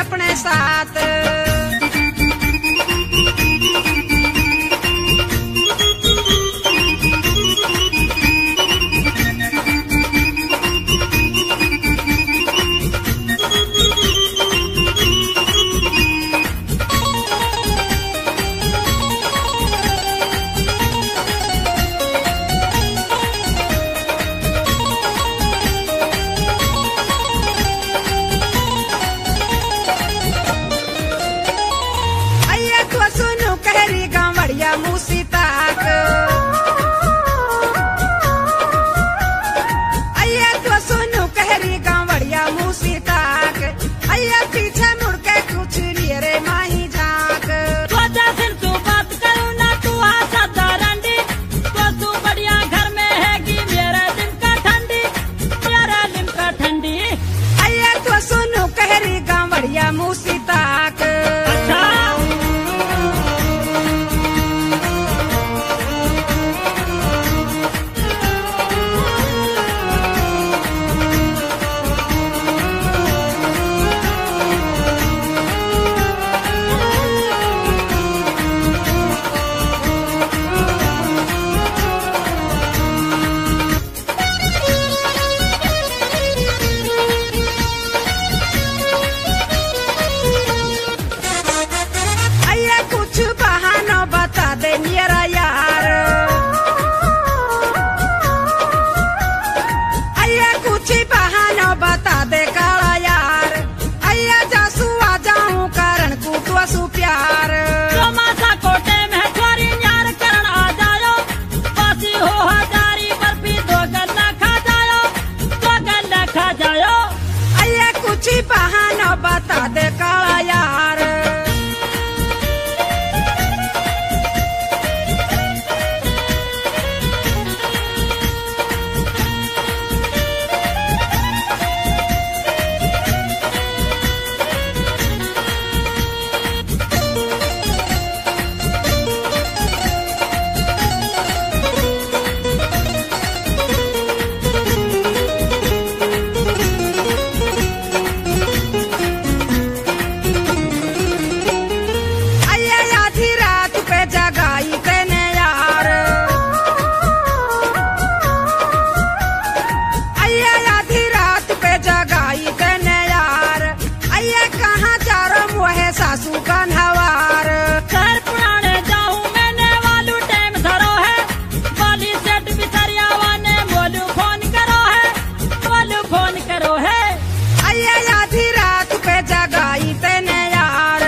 अपने साथ। बता दे काला यार। सासू का नवार घर पुराने जाऊं मैंने वालू टाइम धरो है वाली सेट बिसरियावा ने बोलू फोन करो है आइए आधी रात पे जगाई तेने यार।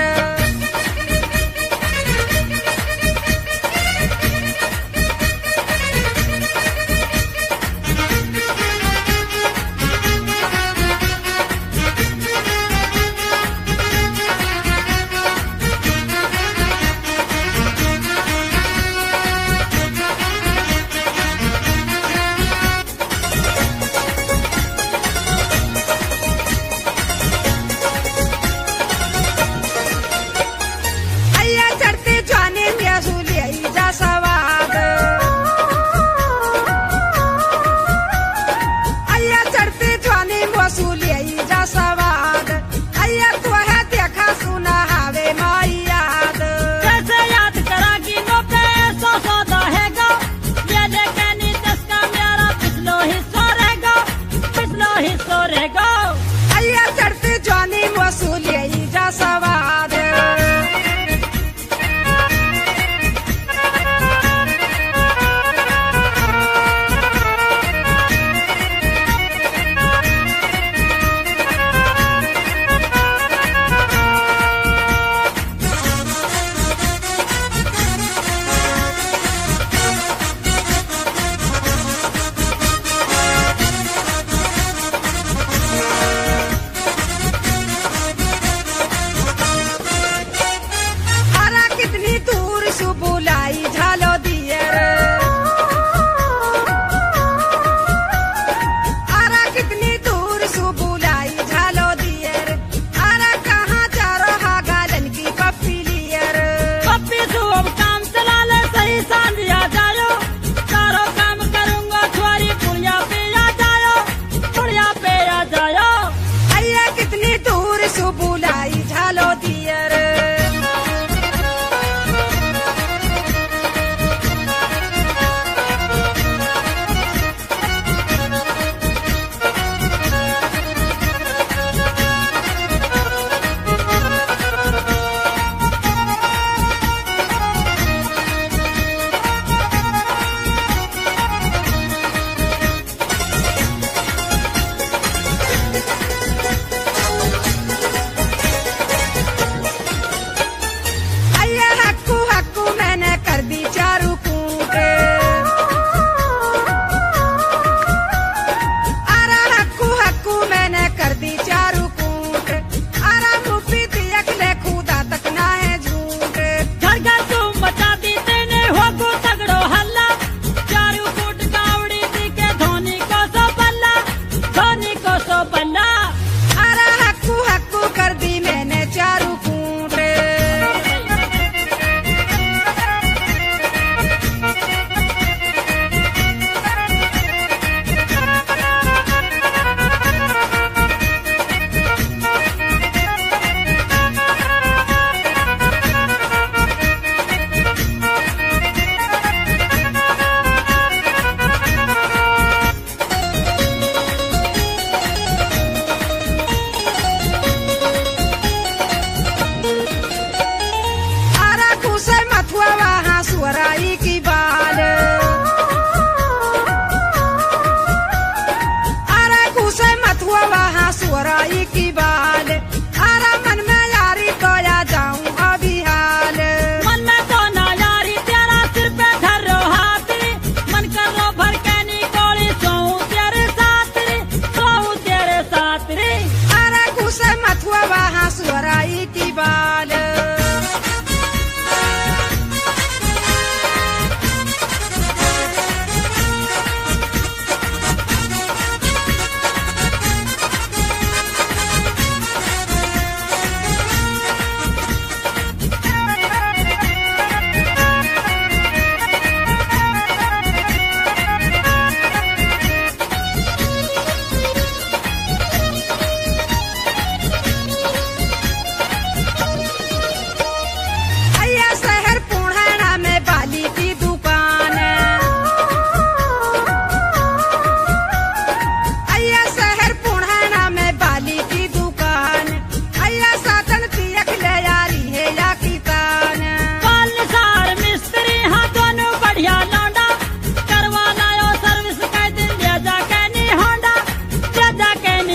सुबुलाई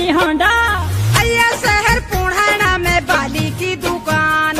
नहीं होंडा। अय्या शहर पुणाना में बाली की दुकान।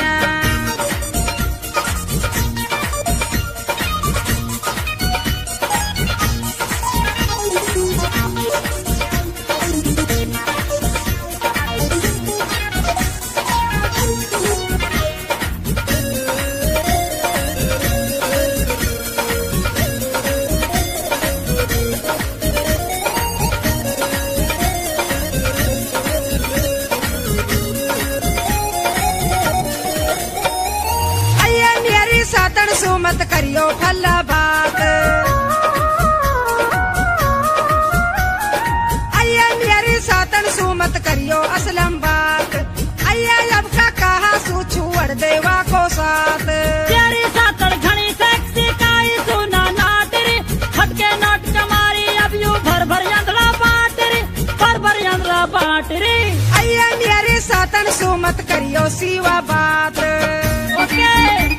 सातन सु मत करियो फल्ला बात। अय्या मेरी सातन सु मत करियो असलम बात। अय्या अब का कहा सु छुअड़ देवा को साथ। तेरी सातन घनी सेक्सी काई सुना नाटरी, हटके नाट कमारी अब यू भर भर यंत्रा बाटरी, भर भर यंत्रा बाटरी। अय्या मेरी सातन सु मत करियो सीवा बात। ओके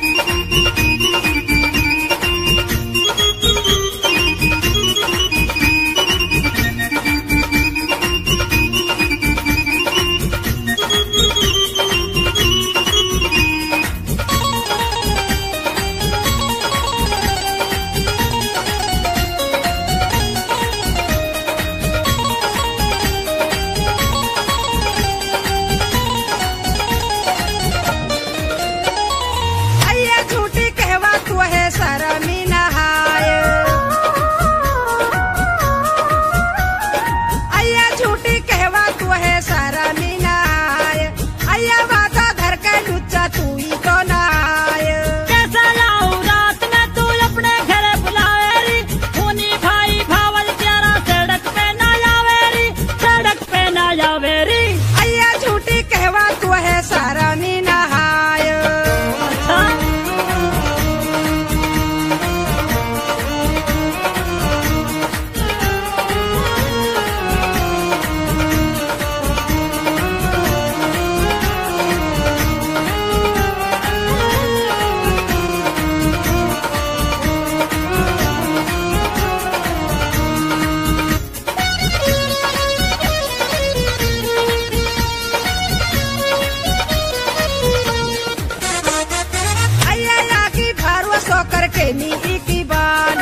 नी की बाल।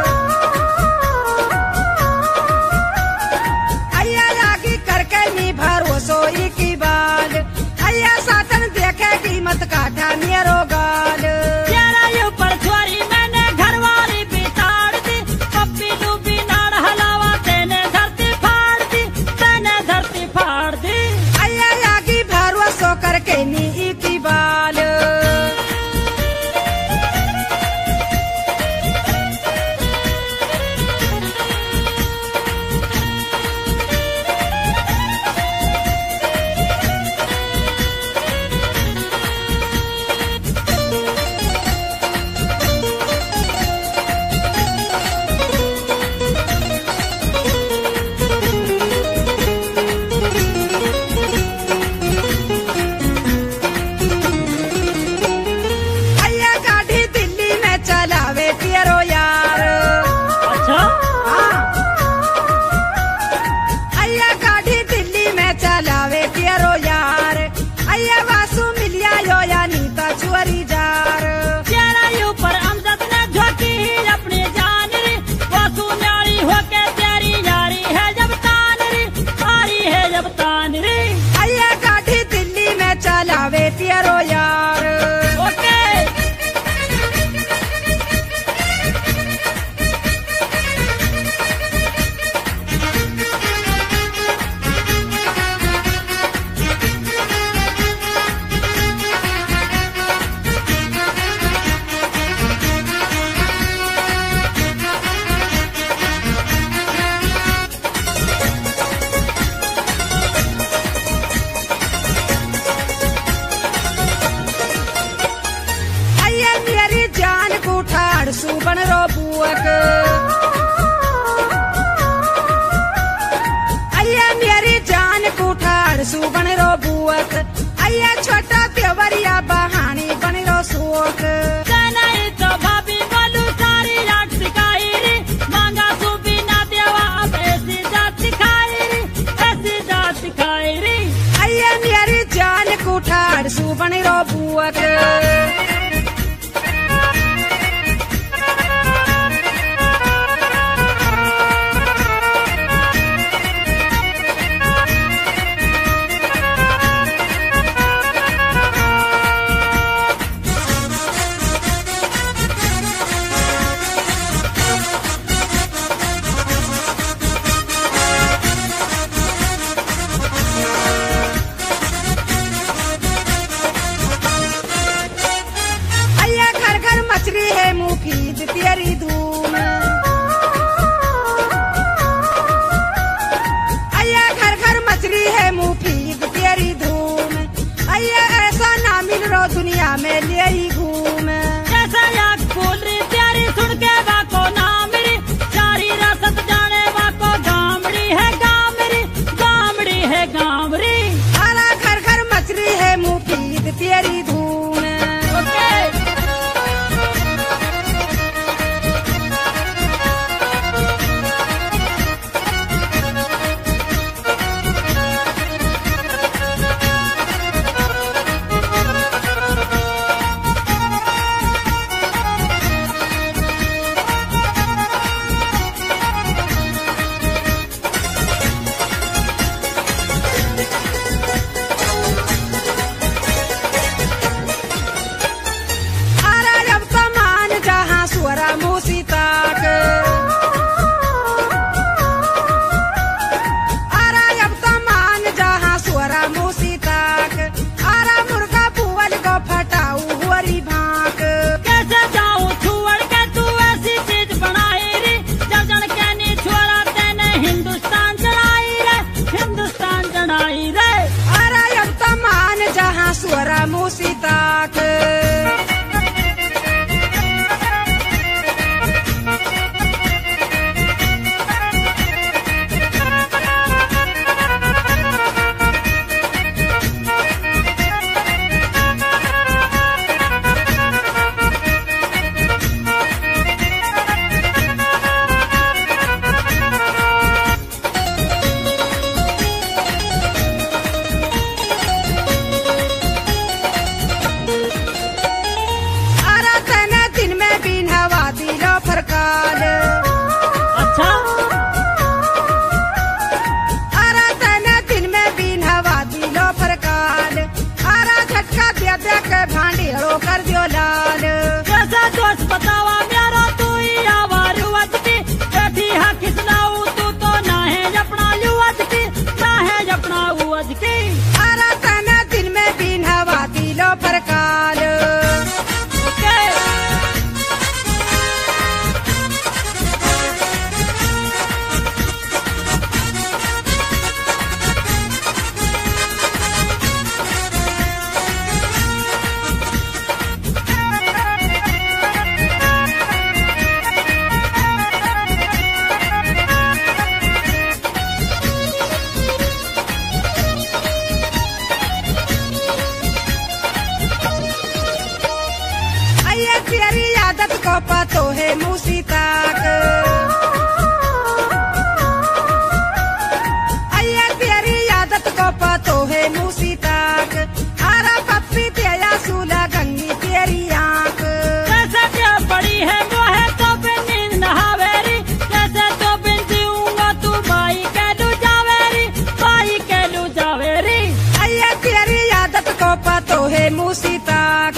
अय्या लागी करके नी भरोसो की बाल। अय्या सातन देखे कीमत काटा मेरो गाल। तेरा यू पर छोरी मैंने घरवाली बिताड़ दी, पप्पी डूबी नाड़ हलावा तेने धरती फाड़ दी, तेने धरती फाड़ दी। अय्या लागी भरोसो करके नी की बाल। ठाड़ सु बनी रो बुअक मछली है मुफीद तेरी धूम अय्या घर घर मछली है मुफीद तेरी धूम अय्या ऐसा ना मिल रो दुनिया में ले ही घूम जैसे याक फूल री प्यारी सुन के वाको ना मेरी सारी रसत जाने वाको गामड़ी है गामड़ी गामड़ी है गामड़ी आला घर घर मछली है मुफीद तेरी धूम स्वरा मुसीताक भांडियो कर दियो लाल जैसा दोस्त बतावा मेरा तू ही आवार वजती बैठी हा किसनाऊ तू तो ना है अपना युवज की ना है अपना उवज की आरा तना दिन में बिन हवा दिलो पर काल तेरी आदत को पतो है मुसीताक अय्या तेरी आदत को पतो है मुसीताक आरा पप्पी तेरा सूला गंगी तेरी आंख जैसे क्या बड़ी है वो है तो बिन नींद नहावेरी जैसे तो बिन जीऊंगा तू बाई कहलू जावेरी अय्या तेरी आदत को पतो है मुसीताक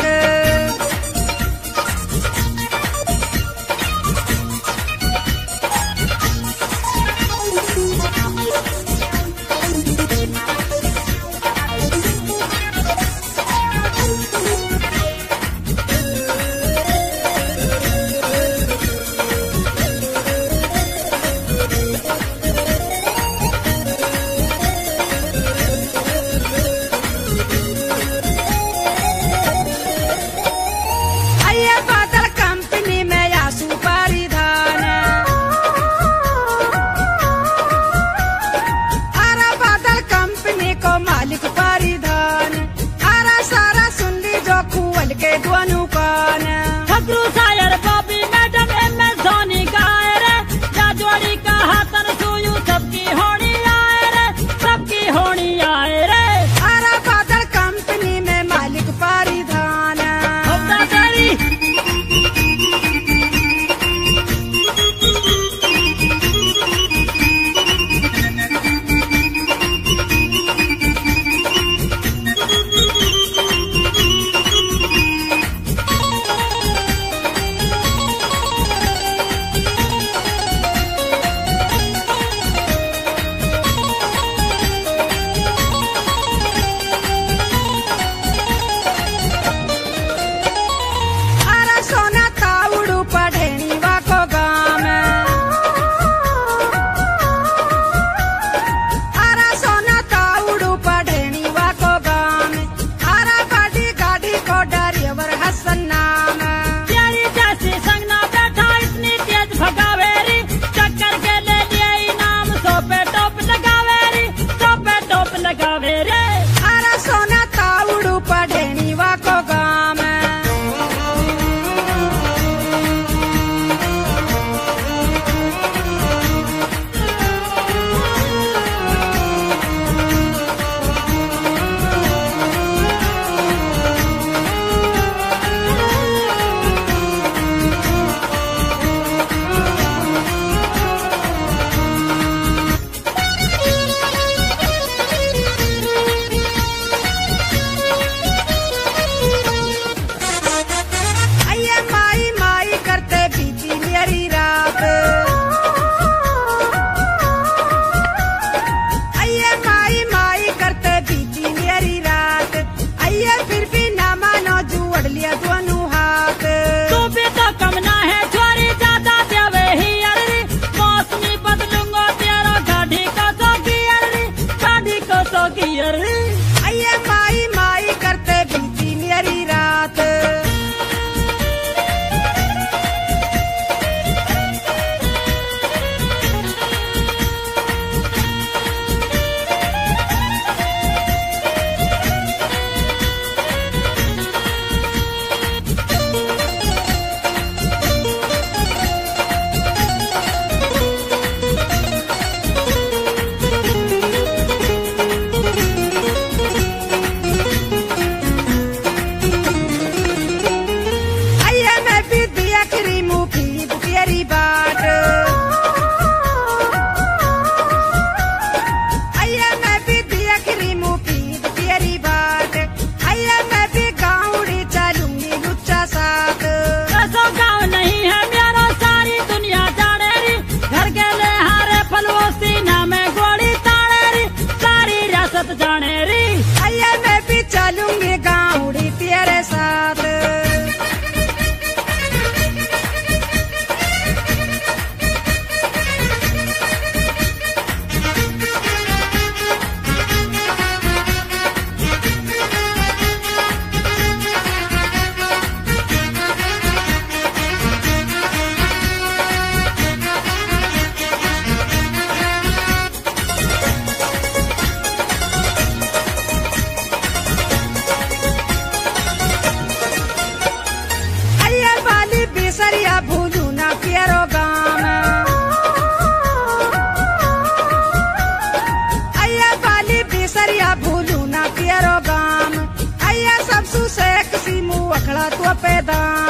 लगावे रे। अरे सोना तावड़ू पढ़ेनी वा को गाम चलूंगी गाउड़ी तेरे साथ। सरिया भूलू ना पियरो गाम अय्या बाली बेसरिया भूलू ना पियरो गाम अय्या सब सु से किसी मुँह अखड़ा तो पैदा